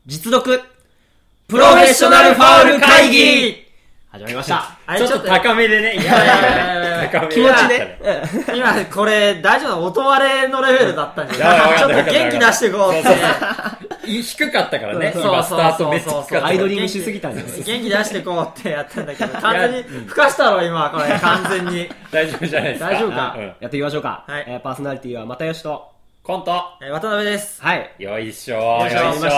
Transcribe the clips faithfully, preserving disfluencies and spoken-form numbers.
実読プロフェッショナルファウル会議始まりました。 ちょっと高めでね、いやいやいや気持ちね。 今これ大丈夫な音割れのレベルだったんじゃない？ちょっと元気出していこうって。 低かったからね、今スタートめっちゃ低かった。 アイドリングしすぎたんです。 元気出していこうってやったんだけど、完全に吹かしたろ今これ完全に。 大丈夫じゃないですか。 大丈夫か。 やっていきましょうか。 はい。 パーソナリティは又吉とコント渡辺です。 はい。 よいしょー。よいしょー。 始まりました。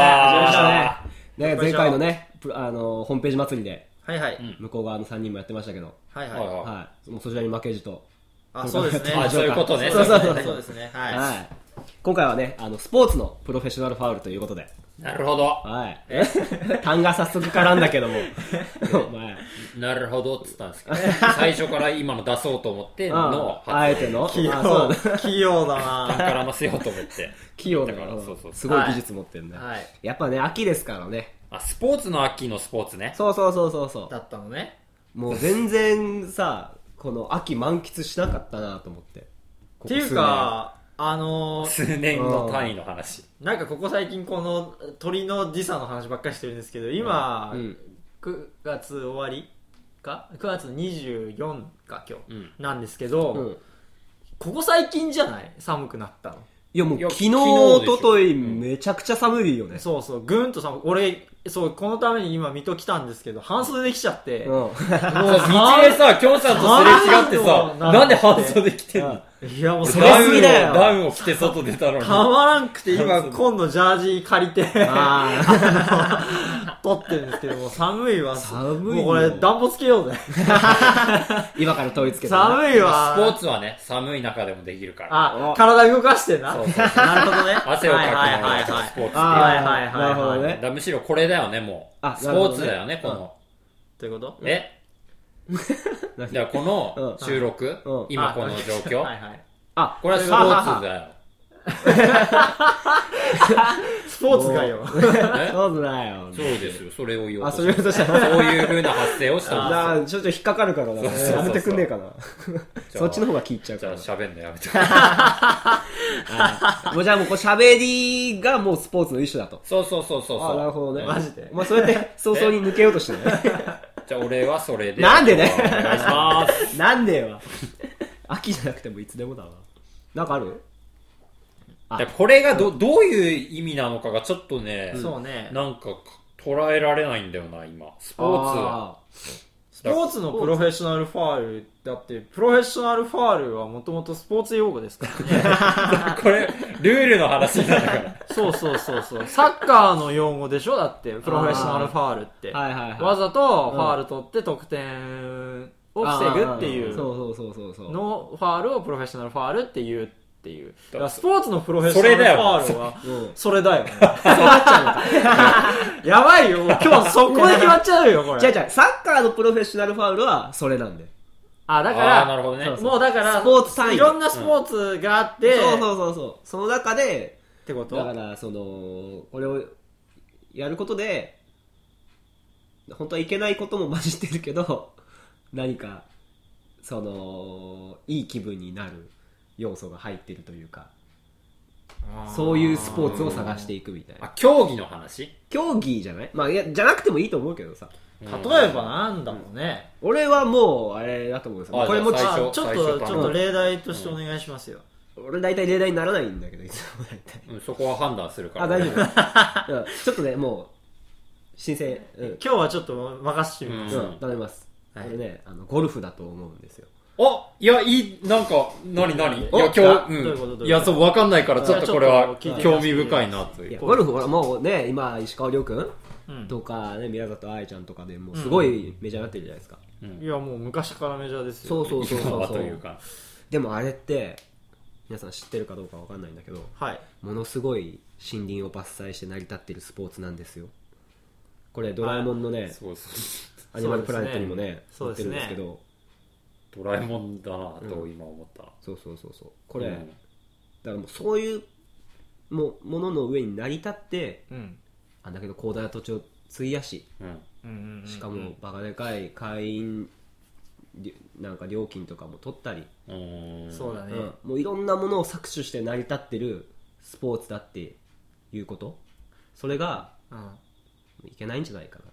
ね、前回のね、あのホームページ祭りで。 はいはい、 向こう側のさんにんもやってましたけど、 はいはいはい、もうそちらに負けじと、 あ、そうですね、 あ、そういうことね、 そうそうそうそうですね、はい、 はい、今回はね、あのスポーツのプロフェッショナルファウルということで、 なるほど、 はい、単が早速絡んだけども、 なるほどっつったんですけど、最初から今の出そうと思っての、 あえての器用、器用だな、 絡ませようと思って、 器用だから、すごい技術持ってるね、やっぱね、秋ですからね。 あ、スポーツの秋のスポーツね。 そうそうそうそうそう。 だったのね。 もう全然さ、この秋満喫しなかったなと思って。 っていうか、あのー、 数年の単位の話。 なんかここ最近この鳥の時差の話ばっかりしてるんですけど、今、うん、くがつ終わりかくがつのにじゅうよっか今日、うん、なんですけど、うん、ここ最近じゃない寒くなったの。 いやもう昨日、おとといめちゃくちゃ寒いよね。 そうそう、ぐんと寒い。俺、そう、このために今水戸来たんですけど、半袖で来ちゃって。うん。もう、道でさ、きょんさんとすれ違ってさ、なんで半袖着てんの？ いやもうそれすぎだよ。 ダウンを着て外出たのに。 たまらんくて今、今度ジャージ借りて、撮ってるんですけども、寒いわ。 寒い。 もうこれ暖房つけようぜ。 今から問いつけて。 寒いわ。 スポーツはね、寒い中でもできるから。 あ、体動かしてな。 そうそう。 なるほどね。 汗をかくのがスポーツっていう。 はいはいはい。 なるほどね。 むしろこれだよね、もう。スポーツだよね、この。 ということ？ えじゃあこの収録、今この状況。あ、これはスポーツだよ。 スポーツかよ。 スポーツだよ。 そうですよ、それを言おうと。 あ、それをとしたそういう風な発声をしたんですよ。ちょっと引っかかるからな。やめてくんねえかな。そっちの方が聞いちゃうから。 じゃあ喋んのやめて。 もうじゃあもう喋りがもうスポーツの一種だと。 そうそうそうそう。 あ、なるほどね。 マジで。 お前そうやって早々に抜けようとしてね。 じゃあ俺はそれで。 なんでね。 お願いします。 なんでよ。秋じゃなくてもいつでもだわ。なんかある？ これが ど, どういう意味なのかがちょっとね、 うん、そうね、 なんか捉えられないんだよな今。スポーツはスポーツのプロフェッショナルファールだって、プロフェッショナルファールはもともとスポーツ用語ですからね。 これルールの話なんだから。 そうそうそうそう。サッカーの用語でしょ、だってプロフェッショナルファールって、 はいはいはい、 わざとファール取って得点を防ぐっていうのファールをプロフェッショナルファールっていうっていう。だからスポーツのプロフェッショナルファールはそれだよ。そうなっちゃうのか。やばいよ。今日そこで決まっちゃうよこれ。 違う違う。サッカーのプロフェッショナルファウルはそれなんで。 あ、だからなるほどね。 もうだからスポーツ単位いろんなスポーツがあって、 そうそうそうそう。その中でってこと。 だからそのこれをやることで本当はいけないことも混じってるけど、何かそのいい気分になる要素が入ってるというか、そういうスポーツを探していくみたいな。 あ、競技の話？ 競技じゃない？まあいやじゃなくてもいいと思うけどさ。 例えばなんだろうね。 うん、俺はもうあれだと思うんですよ。これもちょっとちょっと例題としてお願いしますよ。 うん、俺大体例題にならないんだけどいつも大体。 うん、そこは判断するから、 ね。あ、大丈夫。うん、ちょっとねもう申請、 うん、今日はちょっと任せてみます。 うん、頼みます。はい、これねあのゴルフだと思うんですよ。 あ、いや、いい、なんか、なになにいや、今日、うん。いや、そう、わかんないから、ちょっとこれは、興味深いな、という。 ゴルフはもうね、今、石川遼君とかね、宮里藍ちゃんとかでもうすごいメジャーになってるじゃないですか。 いや、もう昔からメジャーですよ。 そうそうそうそう。 というか。 でもあれって、皆さん知ってるかどうかわかんないんだけど、 はい。 ものすごい森林を伐採して成り立ってるスポーツなんですよ。これ、ドラえもんのね、アニマルプラネットにもね、載ってるんですけど、 ドラえもんだなと今思った、うん、 そうそうそうそうこれ、うん、だからもうそういうもものの上に成り立って、うん、あんだけど広大な土地を費やし、うん、しかもバカでかい会員なんか料金とかも取ったり、 うん、そうだね、 うん、もういろんなものを搾取して成り立ってるスポーツだっていうこと、それがうん、いけないんじゃないかな。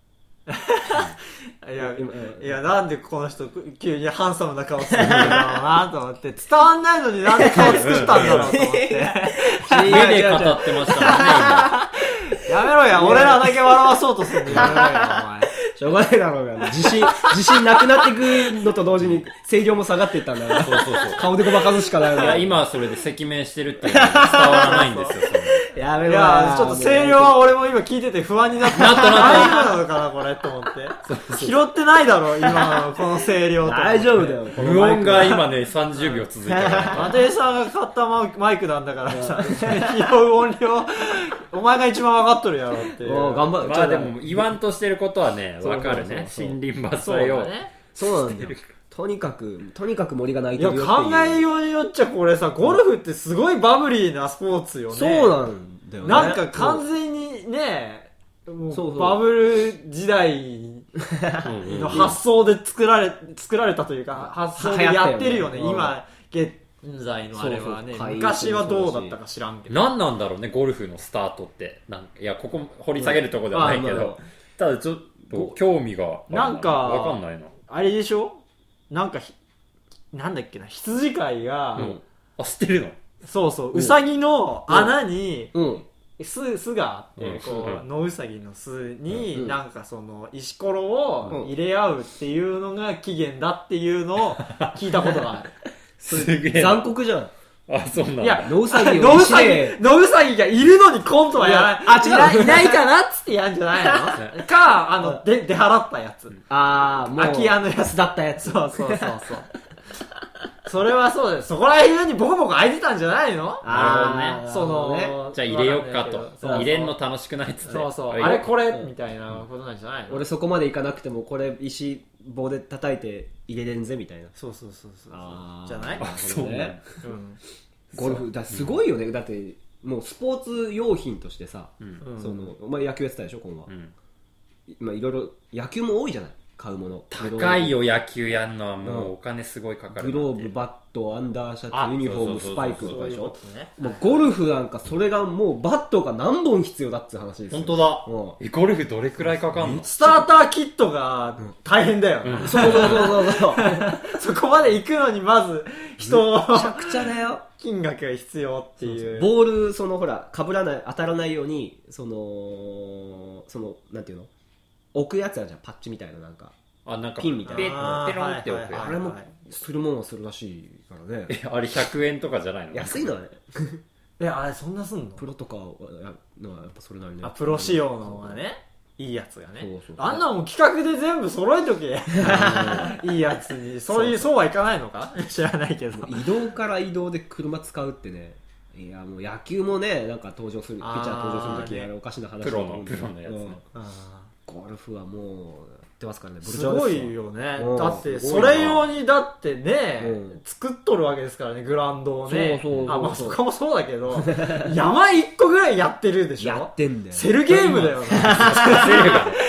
いや、いや、なんでこの人急にハンサムな顔するんだろうなと思って、伝わんないのになんで顔作ったんだろうと思って。 目で語ってましたからね、 やめろや、俺らだけ笑わそうとするんだよ、やめろや、お前。 しょうがないだろうが、自信、自信なくなってくのと同時に声量も下がっていったんだから。そうそうそう。顔でごまかすしかないの。 いや、今はそれで赤面してるっていうのが伝わらないんですよ、それ。 やめろいや、ちょっと声量は俺も今聞いてて不安になって。なったなった。大丈夫なのかな、これと思って。拾ってないだろ、今のこの声量と。 大丈夫だよ。 無音が今ね、さんじゅうびょう続いてる。 マテイさんが買ったマイクなんだからさ、拾う音量、お前が一番分かっとるやろっていう。 頑張る。まあでも、言わんとしてることはね、分かるね。森林伐採を。 そうなんだよ。とにかく、とにかく森が泣いてるよっていう。 いや、考えようによっちゃこれさ、ゴルフってすごいバブリーなスポーツよね。 そうなんだよね。 なんか完全にね、もうそうそうバブル時代の発想で作られ、作られたというか、発想でやってるよね、今、現在のあれはね。そうそう昔はどうだったか知らんけど。 何なんだろうね、ゴルフのスタートって。なんかいや、ここ掘り下げるとこではないけど、ただちょっと興味がなんか、 わかんないな。 あれでしょなんか、なんだっけな、羊飼いが、 うん、あ、知ってるの？ そうそう、うさぎの穴に、 うん、 巣、巣があって、こう、野うさぎの巣に、なんかその、石ころを入れ合うっていうのが起源だっていうのを聞いたことがある。 すげえ。残酷じゃん。 あ、そうなんだ。 いや、 野うさぎを野うさぎ、野うさぎがいるのにコントはやらない。あ、違う。いないかなっつってやんじゃないのか、あの、で、出払ったやつ。 あー、もう。 空き家のやつだったやつ。そうそうそうそう。それはそうです。そこら辺にボコボコ開いてたんじゃないの？ なるほどね。 その、 ね、じゃあ入れよっかと。入れんの楽しくないっつって。 そうそう。あれこれみたいなことなんじゃないの？ 俺そこまでいかなくても、これ石棒で叩いて入れれんぜみたいな。 そうそうそうそう。じゃない？ あ、そうね。 うん。 ゴルフ、だすごいよね。だって、もうスポーツ用品としてさ、その、お前野球やってたでしょ、今は。まあいろいろ、野球も多いじゃない。買うもの高いよ野球やんのはもうお金すごいかかる。 グローブ、バット、アンダーシャツ、ユニフォーム、スパイクとかでしょ。もうゴルフなんかそれがもうバットが何本必要だって話ですよ。 本当だ。え、ゴルフどれくらいかかんの？ スターターキットが大変だよ、ね。うん、 そうそうそうそうそう。 そこまで行くのにまず人をめちゃくちゃだよ。 金額が必要っていう。 ボールそのほら被らない当たらないようにそのそのなんていうの置くやつあるじゃんパッチみたいななんか。 あ、なんかピンみたいなペロンって置くやつ。 あれもするもんはするらしいからね。 え、あれひゃくえんとかじゃないの？ 安いのね。 え、あれそんなすんの？ プロとかはやっぱそれなりに。 あ、プロ仕様のはね、いいやつがね。そうそう。あんなもん企画で全部揃えとけ。いいやつに。そういう、そうはいかないのか？知らないけど。 移動から移動で車使うってね。いやもう野球もね、なんか登場する、ピッチャー登場するときあれおかしな話だと思うんだけど。プロの、プロのやつね。ゴルフはもう、ってますからね。 すごいよね。だってそれ用にだってね、うん、作っとるわけですからね、グラウンドをね。そうそうそうそう。あ、まあそこもそうだけど、山一個ぐらいやってるでしょ。 やってんだよ。 セルゲームだよね。セルがね。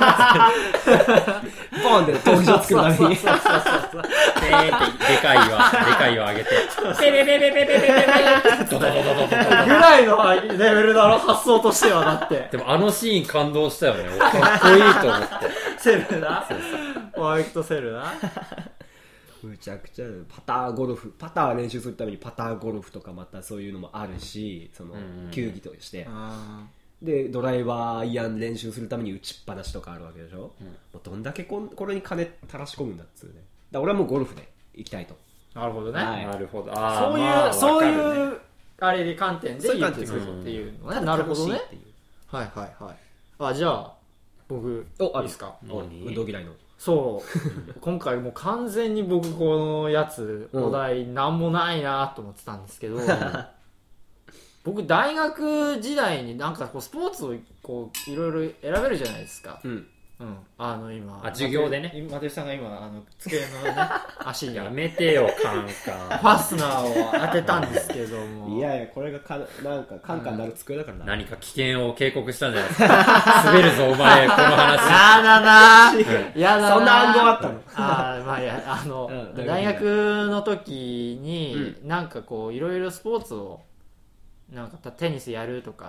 ボンで闘技場作るために。そうそうそうそう。でーってでかい岩、でかい岩上げて。ペペペペペペペペペドドドドドド。 ぐらいのレベルだろ、発想としてはだって。 でもあのシーン感動したよね。かっこいいと思って。 セルな。ホワイトセルな。 むちゃくちゃパターゴルフ、パター練習するためにパターゴルフとかまたそういうのもあるし、その球技として。でドライバーアイアン練習するために打ちっぱなしとかあるわけでしょ、うん、もうどんだけここれに金垂らし込むんだっつうね。だから俺はもうゴルフで行きたいと。 なるほどね、はい、 なるほど。 あそういう、まあ、そういうあれで観点で言ってくるっていうのね、うん、なるほどね。はいはいはい。あ、じゃあ僕いいですか。 運動嫌いのそう今回もう完全に僕このやつ、うん、お題なんもないなと思ってたんですけど僕大学時代になんかこうスポーツをこういろいろ選べるじゃないですか。うん。うん。あの今。 あ、授業でね。 マテウさんが今あの机のね足にやめてよカンカン。 ファスナーを当てたんですけども。 いやいやこれがかなんかカンカンなる机だからな。 何か危険を警告したんじゃないですか。滑るぞお前この話。 やだな。やだな。 そんな暗号あったの。 あまあいやあの、うん、大学の時に、うん、なんかこういろいろスポーツをなんかテニスやるとか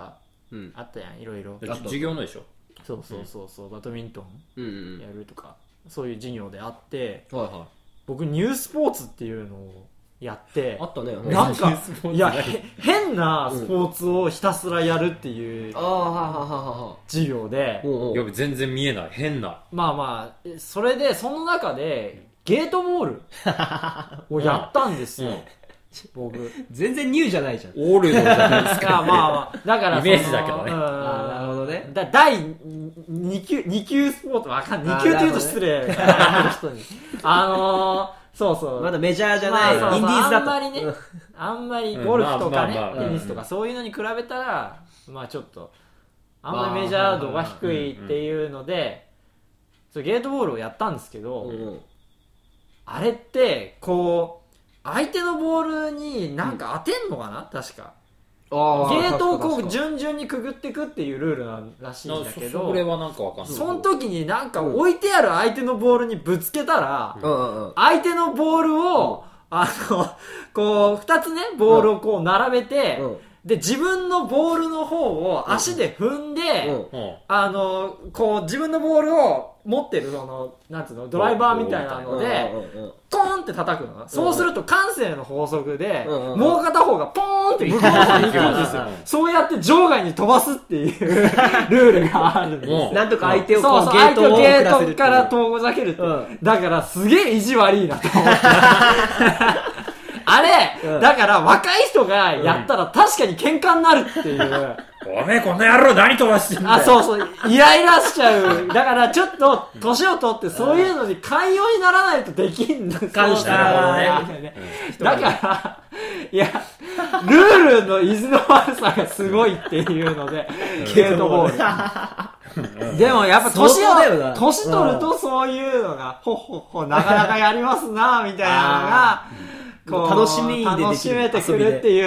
あったやんいろいろ授業のでしょ。 そうそうそうそう、バドミントンやるとか、そういう授業であって、はいはい、僕ニュースポーツっていうのをやってあったね。 なんかいや変なスポーツをひたすらやるっていう授業で、 いや全然見えない変な。 まあまあそれでその中でゲートボールをやったんですよ。僕全然ニューじゃないじゃん。 オールドじゃないですか。 まあまあだからイメージだけどね。 あなるほどね。 だだいに級に級スポーツわかんない。に級って言うと失礼な人に。あのー、そうそうまだメジャーじゃない、 まあ、 インディーズだとあんまりね、あんまりゴルフとかね、テニスとかそういうのに比べたらまあちょっとあんまりメジャー度が低いっていうので、そうゲートボールをやったんですけど、うん、あれってこう相手のボールになんか当てんのかな、うん、確かゲートをこう順々にくぐっていくっていうルールなんらしいんだけど、 それはなんかわかんない。 その時になんか置いてある相手のボールにぶつけたら、うん、相手のボールを、うん、あのこうふたつねボールをこう並べて、うん、で自分のボールの方を足で踏んで、うん、あのこう自分のボールを持ってるそのなんつうのドライバーみたいなのでコーンって叩くの、うん、そうすると慣性の法則で、うん、もう片方がポーンって向こうに行くんですよ。そうやって場外に飛ばすっていうルールがあるんです。 うん、なんとか相手をこう、 そうそう、 ゲートをゲートから遠ざけるって、うん、だからすげえ意地悪いなと思ってあれ、うん、だから若い人がやったら確かに喧嘩になるっていう、 おめえこの野郎何飛ばしてんだよ。 あ、そうそう、イライラしちゃう。だからちょっと年を取ってそういうのに寛容にならないとできんの。 感謝だね。 だから、いや、ルールの意地の悪さがすごいっていうので、ゲートボール。でもやっぱ年を、年取るとそういうのが、ほっほっほ、なかなかやりますな、みたいなのが、こう楽しみでできる楽しめてくるっていう、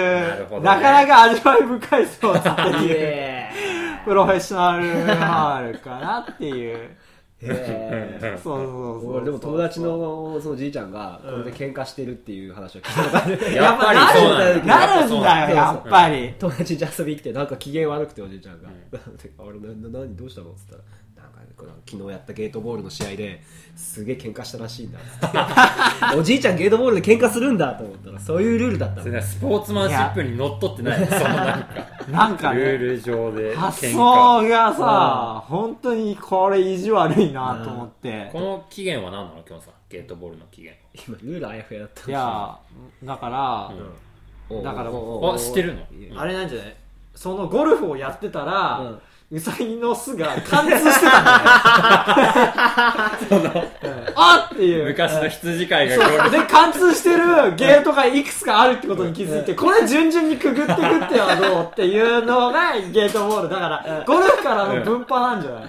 な, ね、なかなか味わい深いスポーツっていうプロフェッショナルファールかなっていう。へそうそうそう。 でも友達のそのじいちゃんがこれで喧嘩してるっていう話を聞いたことある。 やっぱりそうなんだ。なるんだよやっぱり。 友達に遊びに来てなんか機嫌悪くておじいちゃんが、あれ何どうしたのっつったら。昨日やったゲートボールの試合ですげえ喧嘩したらしいんだっておじいちゃんゲートボールで喧嘩するんだと思ったらそういうルールだったの。 スポーツマンシップにのっとってないそのなんかなんか、ね、 ルール上で発想がさ、うん、本当にこれ意地悪いなと思って、 うん、この期限は何なの今日さゲートボールの期限今ルールあやふやだったいやだから、うん、だからあ知ってるのあれなんじゃないそのゴルフをやってたら、うんウサギの巣が貫通してたんだよその、うん、あっていう昔の羊飼いがゴルフで貫通してるゲートがいくつかあるってことに気づいてこれ順々にくぐってくってはどうっていうのがゲートボールだからゴルフからの分派なんじゃない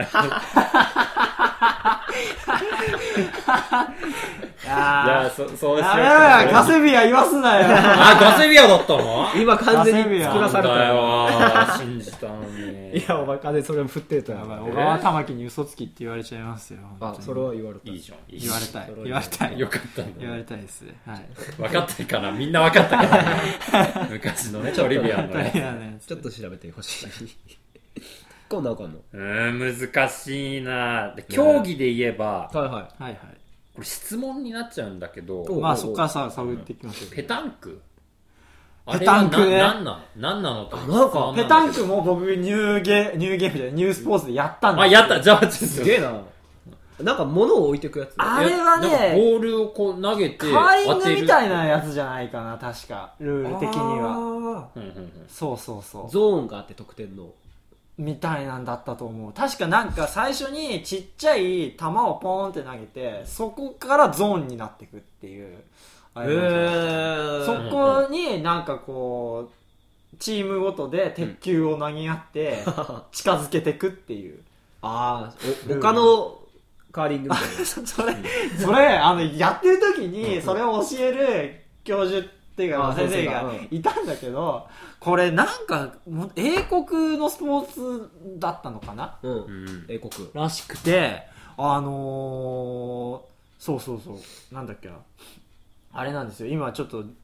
じゃあそそうしようやめろよガセビア言わすなよあガセビアだったの今完全に作らされたよ信じたのにいやお前金それも振ってたよ小川玉木に嘘つきって言われちゃいますよあそれは言われたいいじゃん言われたい言われたいよかったんだ言われたいですはい分かったかなみんな分かったかな昔のねトリビアのねちょっと調べてほしいこんなわかんのうーん難しいな競技で言えば、 はいはいはいはいこれ質問になっちゃうんだけどまあそっからさ探っていきましょうペタンクペタンクね何なの何なのとなんかペタンクも僕ニューゲニューゲームじゃないニュースポーツでやったんだあやったじゃあすげえななんか物を置いてくやつあれはねボールをこう投げてカーリングみたいなやつじゃないかな確かルール的にはそうそうそうゾーンがあって得点のみたいなんだったと思う確かなんか最初にちっちゃい球をポーンって投げてそこからゾーンになっていくっていうへーそこになんかこうチームごとで鉄球を投げ合って近づけていくっていう、 ああ他のカーリングみたいなそれそれあのやってる時にそれを教える教授っていうか先生がいたんだけどこれなんか英国のスポーツだったのかな、 うん、英国らしくてあのー、そうそうそうなんだっけなあれなんですよ今ちょっと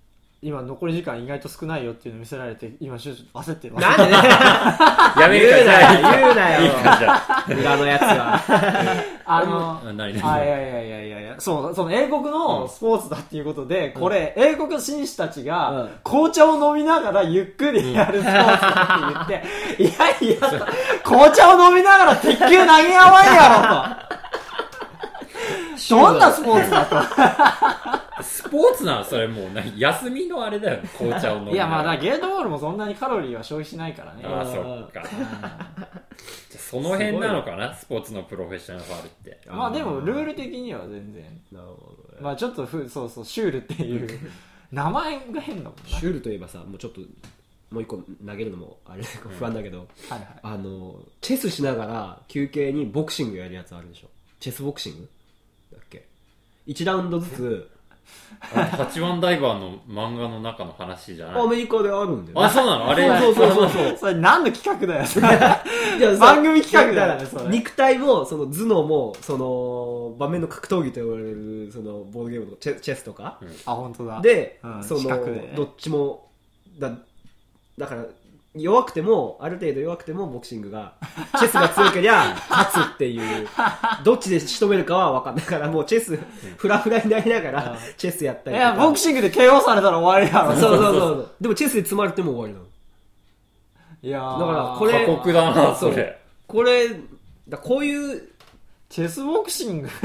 今残り時間意外と少ないよっていうのを見せられて今ちょっと焦ってる。 なんでねやめるかじゃあ言うなよいいかじゃあ裏のやつはあの何何あいやいやいやいやいやそうその英国のスポーツだっていうことで、うん、これ英国紳士たちが紅茶を飲みながらゆっくりやるスポーツだって言って、うん、いやいや紅茶を飲みながら鉄球投げ合わんやろとどんなスポーツだとスポーツなのそれもう何休みのあれだよね紅茶を飲むいやまあだゲートボールもそんなにカロリーは消費しないからねああそっかその辺なのかなスポーツのプロフェッショナルファールってまあでもルール的には全然なるほど、ね、まあちょっとふそうそうシュールっていう名前が変だもんなシュールといえばさもうちょっともう一個投げるのもあれ不安だけど、 はいはい、 あのチェスしながら休憩にボクシングやるやつあるでしょチェスボクシングだっけいちラウンドずつはちばんダイバーの漫画の中の話じゃないアメリカであるんだよ、ね、 あそうなのあれそうそうそうそうそれ何の企画だよそれいや番組企画だよねそれ肉体もその頭脳もその場面の格闘技と呼ばれるそのボードゲームとかチェ、チェスとか、 うん、あ本当だで、 うん、 その、 ね、 どっちもだだから弱くてもある程度弱くてもボクシングがチェスが強けりゃ勝つっていうどっちで仕留めるかは分かんないからもうチェスフラフラになりながらチェスやったりとかいやボクシングで ケーオー されたら終わりやろそうそうそうでもチェスで詰まれても終わりなのいやだからこれ過酷だなそれこれだこういうチェスボクシング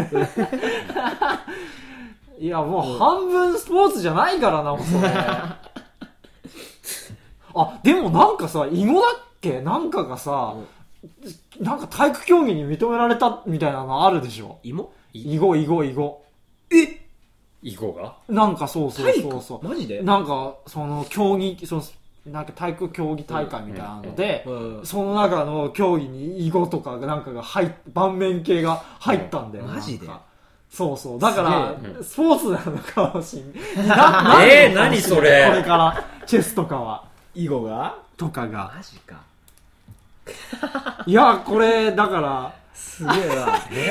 いやもう半分スポーツじゃないからなもうそれあでもなんかさ囲碁だっけなんかがさ、うん、なんか体育競技に認められたみたいなのあるでしょ囲碁囲碁囲碁囲碁え囲碁がなんかそうそうそうそうマジでなんかその競技そのなんか体育競技大会みたいなので、うんうん、その中の競技に囲碁とかなんかが入っ盤面系が入ったんだよ、 うん、マジでそうそうだから、うん、スポーツなのかもしんないえー、何それこれからチェスとかは囲碁がとかがマジかいやこれだからすげえな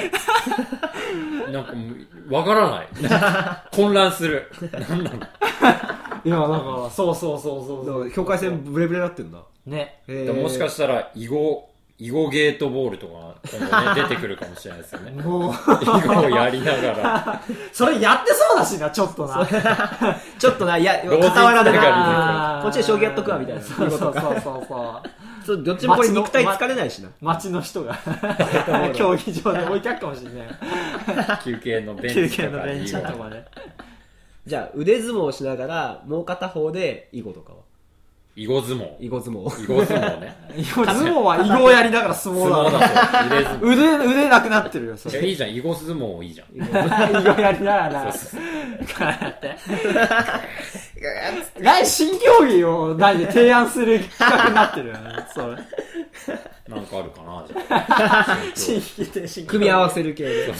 なんかわからない混乱する何なのいやだからそうそうそうそうそう境界線ブレブレになってんだねでもしかしたら囲碁囲碁ゲートボールとか今後ね出てくるかもしれないですよねもう囲碁をやりながらそれやってそうだしなちょっとなちょっとないや傍らでこっちで将棋やっとくわみたいなそうそうそうそうそうどっちもこれ肉体疲れないしな街の人が競技場で置いてあるかもしれない休憩のベンチとか休憩のベンチとかねじゃあ腕相撲をしながらもう片方で囲碁とかは囲碁相撲囲碁相撲囲碁相撲ね囲碁相撲は囲碁をやりながら相撲だだ腕腕なくなってるよそれいいじゃん囲碁相撲いいじゃん囲碁やりながらこうやって来新競技を何で提案する企画になってるよねそれなんかあるかなじゃあ新規で新組み合わせる系で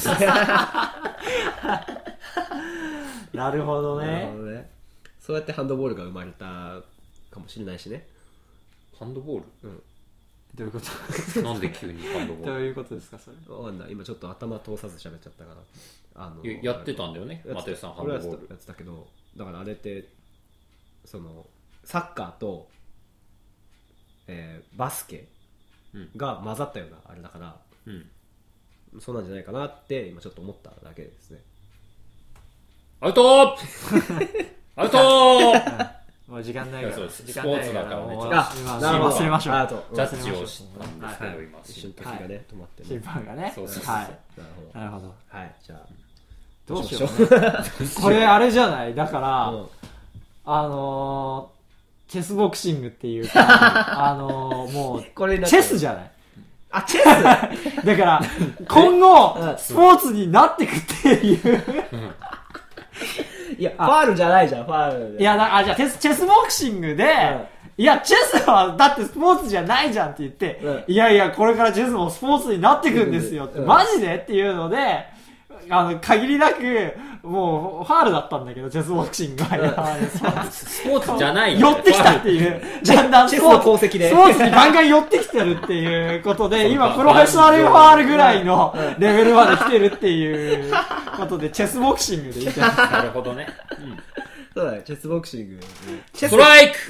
なるほどね。なるほどね。そうやってハンドボールが生まれたかもしれないしね。 ハンドボール？ うん。 どういうことなんで急にハンドボール？ どういうことですかそれ？ わかんない。今ちょっと頭通さず喋っちゃったから。あのやってたんだよね。マテさんハンドボールやってたけど、だからあれってそのサッカーと、えー、バスケが混ざったようなあれだから、うん、そうなんじゃないかなって今ちょっと思っただけですね。 アウトアウトもう時間ないから。 そうスポーツだからね。 あ、忘れましょう。 アウト。ジャッジをしたんですけど、今。 一瞬時がね、止まってね。 審判がね。 そうそうそう。 はい。なるほど。 はい、じゃあ。 どうしよう。これあれじゃないだから、あの、チェスボクシングっていうか、あの、もう、チェスじゃないあ、チェスだから、今後、スポーツになってくっていういや、ファールじゃないじゃん、ファール。 いや、あ、じゃあ、チェスボクシングで、うん、いや、チェスは、だってスポーツじゃないじゃんって言って、うん、いやいや、これからチェスもスポーツになってくんですよって、うん、マジでっていうので、あの、限りなく、もう、ファールだったんだけど、チェスボクシングは。 うん、スポーツじゃないよ。寄ってきたっていう、だんだんスポーツの功績で。 スポーツにガンガン寄ってきてるっていうことで、今、プロフェッショナルファールぐらいのレベルまで来てるっていうことで、チェスボクシングでいいじゃないですか。 なるほどね。 そうだね、チェスボクシング。 ストライク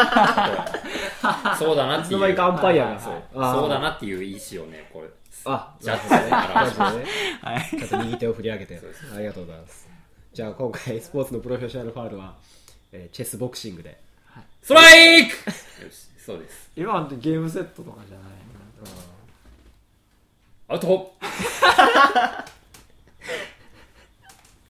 そうだなっていう。いつの間にかアンパイアが。 そう。そうだなっていう意思をね、これ。 あ、 ジャッジでね。 はい。ちょっと右手を振り上げて。ありがとうございます。じゃあ今回、スポーツのプロフェッショナルファウルは、えー、チェスボクシングで。 ストライクよし、そうです。 今はゲームセットとかじゃない。 アウト